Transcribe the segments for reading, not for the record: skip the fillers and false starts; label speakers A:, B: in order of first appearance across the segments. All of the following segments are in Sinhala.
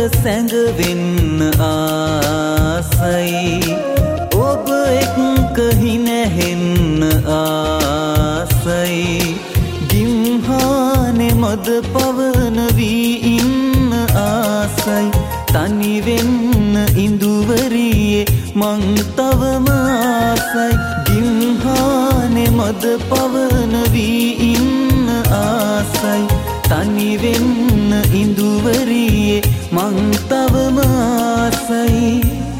A: සැඟවෙන්න ආසයි ඔබ එක්ක හිනැහෙන්න ආසයි ගිම්හානේ මද පවන වී ඉන්න ආසයි තනි වෙන්න ඉඳුවරියේ මං තවම ආසයි ගිම්හානේ මද පවන වී ඉන්න ආසයි තනි වෙන්න ඉඳුවරියේ මං තවම ආසයි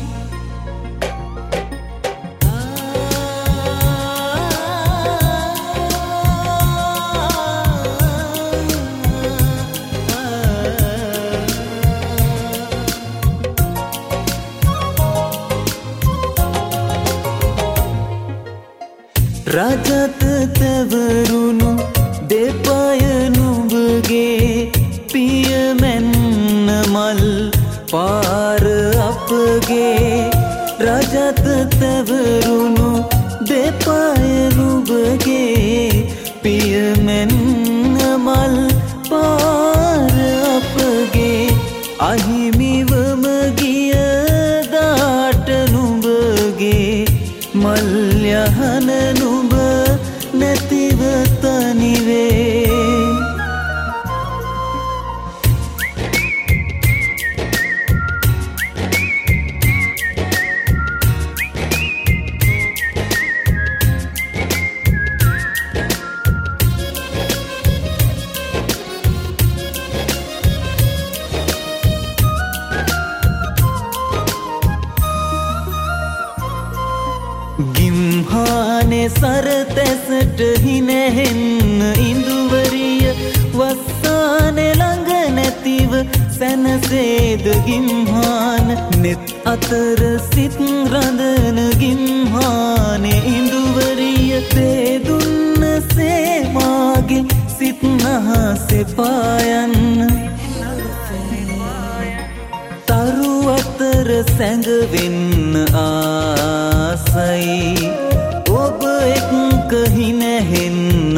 A: රජත තවරුණු දෙපය නුඹගේ පිය මෙන්න මල් පාර අපගේ රජත තවරුණු දෙපය නුඹගේ පිය මෙන්න මල් පාර අපගේ අහිමිවම ගිය දාට නුඹගේ මල් යහන නුඹ නැතිව තනිවේ ගිම්හානේ සරතැසට හිනැහෙන්න ඉඳුවරිය වස්සානේ ළඟ නැතිව සැනසේද ගිම්හාන නෙත් අතර සිත් රඳන ගිම්හානේ ඉඳුවරිය දේ දුන්නසේ මාගේ සිත් නහසේ පායන්න තරු අතර සැඟවෙන්න ආසයි ඔබ එක්ක හිනැහෙන්න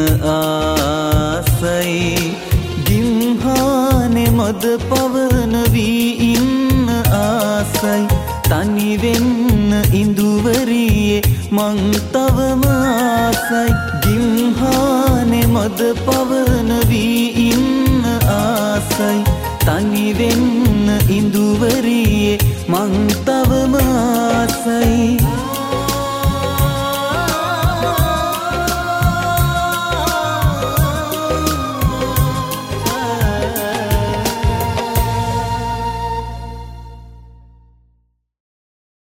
A: ආසයි ගිම්හානේ මද පවන වී ඉන්න ආසයි තනි වෙන්න ඉඳුවරියේ මං තවම ආසයි ගිම්හානේ මද පවන වී ඉන්න ආසයි තනි වෙන්න ඉඳුවරියේ මං තවම